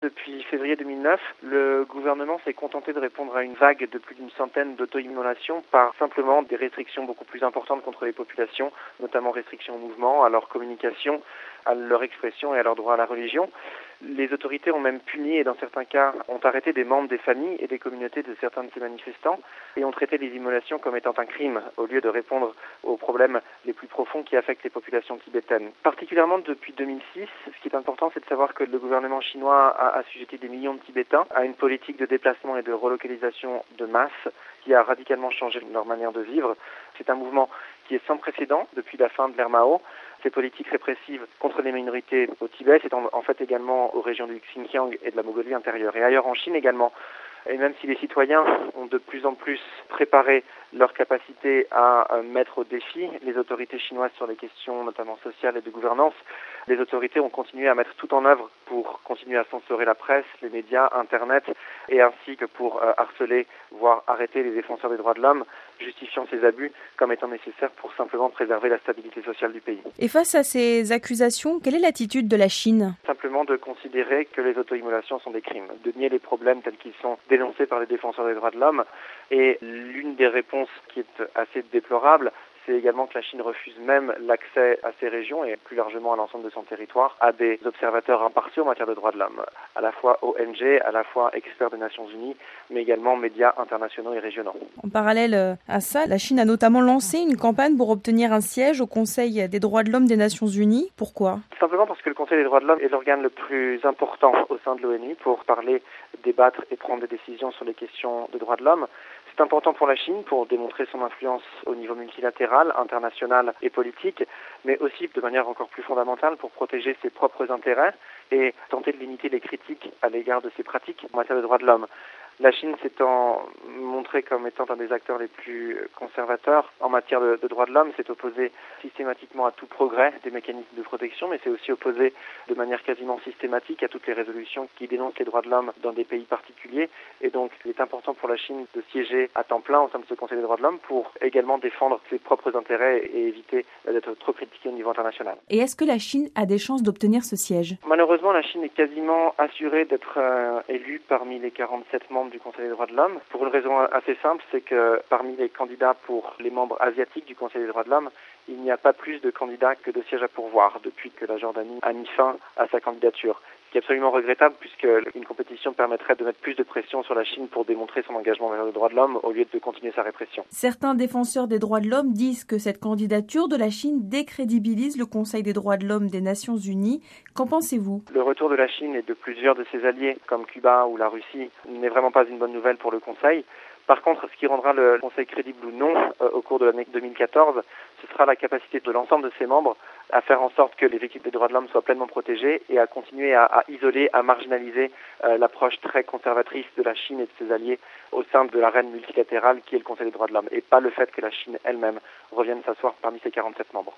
Depuis février 2009, le gouvernement s'est contenté de répondre à une vague de plus d'une centaine d'auto-immolations par simplement des restrictions beaucoup plus importantes contre les populations, notamment restrictions au mouvement, à leur communication, à leur expression et à leur droit à la religion. Les autorités ont même puni et dans certains cas ont arrêté des membres des familles et des communautés de certains de ces manifestants et ont traité les immolations comme étant un crime au lieu de répondre aux problèmes les plus profonds qui affectent les populations tibétaines. Particulièrement depuis 2006, ce qui est important, c'est de savoir que le gouvernement chinois a assujetti des millions de Tibétains à une politique de déplacement et de relocalisation de masse qui a radicalement changé leur manière de vivre. C'est un mouvement qui est sans précédent depuis la fin de l'ère Mao. Ces politiques répressives contre les minorités au Tibet, c'est en fait également aux régions du Xinjiang et de la Mongolie intérieure et ailleurs en Chine également. Et même si les citoyens ont de plus en plus préparé leur capacité à mettre au défi les autorités chinoises sur les questions notamment sociales et de gouvernance, les autorités ont continué à mettre tout en œuvre pour continuer à censurer la presse, les médias, Internet, et ainsi que pour harceler, voire arrêter les défenseurs des droits de l'homme, justifiant ces abus comme étant nécessaires pour simplement préserver la stabilité sociale du pays. Et face à ces accusations, quelle est l'attitude de la Chine ? Simplement de considérer que les auto-immolations sont des crimes, de nier les problèmes tels qu'ils sont dénoncés par les défenseurs des droits de l'homme. Et l'une des réponses qui est assez déplorable, c'est également que la Chine refuse même l'accès à ces régions et plus largement à l'ensemble de son territoire à des observateurs impartiaux en matière de droits de l'homme, à la fois ONG, à la fois experts des Nations Unies, mais également médias internationaux et régionaux. En parallèle à ça, la Chine a notamment lancé une campagne pour obtenir un siège au Conseil des droits de l'homme des Nations Unies. Pourquoi ? Simplement parce que le Conseil des droits de l'homme est l'organe le plus important au sein de l'ONU pour parler, débattre et prendre des décisions sur les questions de droits de l'homme. C'est important pour la Chine pour démontrer son influence au niveau multilatéral, international et politique, mais aussi de manière encore plus fondamentale pour protéger ses propres intérêts et tenter de limiter les critiques à l'égard de ses pratiques en matière de droits de l'homme. La Chine s'étant montrée comme étant un des acteurs les plus conservateurs en matière de droits de l'homme, s'est opposée systématiquement à tout progrès des mécanismes de protection, mais s'est aussi opposée de manière quasiment systématique à toutes les résolutions qui dénoncent les droits de l'homme dans des pays particuliers. Et donc, il est important pour la Chine de siéger à temps plein au sein de ce Conseil des droits de l'homme pour également défendre ses propres intérêts et éviter d'être trop critiquée au niveau international. Et est-ce que la Chine a des chances d'obtenir ce siège ? Malheureusement, la Chine est quasiment assurée d'être élue parmi les 47 membres du Conseil des droits de l'homme, pour une raison assez simple, c'est que parmi les candidats pour les membres asiatiques du Conseil des droits de l'homme, il n'y a pas plus de candidats que de sièges à pourvoir depuis que la Jordanie a mis fin à sa candidature. Ce qui est absolument regrettable puisque une compétition permettrait de mettre plus de pression sur la Chine pour démontrer son engagement envers les droits de l'homme au lieu de continuer sa répression. Certains défenseurs des droits de l'homme disent que cette candidature de la Chine décrédibilise le Conseil des droits de l'homme des Nations Unies. Qu'en pensez-vous ? Le retour de la Chine et de plusieurs de ses alliés comme Cuba ou la Russie n'est vraiment pas une bonne nouvelle pour le Conseil. Par contre, ce qui rendra le Conseil crédible ou non au cours de l'année 2014, ce sera la capacité de l'ensemble de ses membres à faire en sorte que les équipes des droits de l'homme soient pleinement protégées et à continuer à isoler, à marginaliser l'approche très conservatrice de la Chine et de ses alliés au sein de l'arène multilatérale qui est le Conseil des droits de l'homme, et pas le fait que la Chine elle-même revienne s'asseoir parmi ses 47 membres.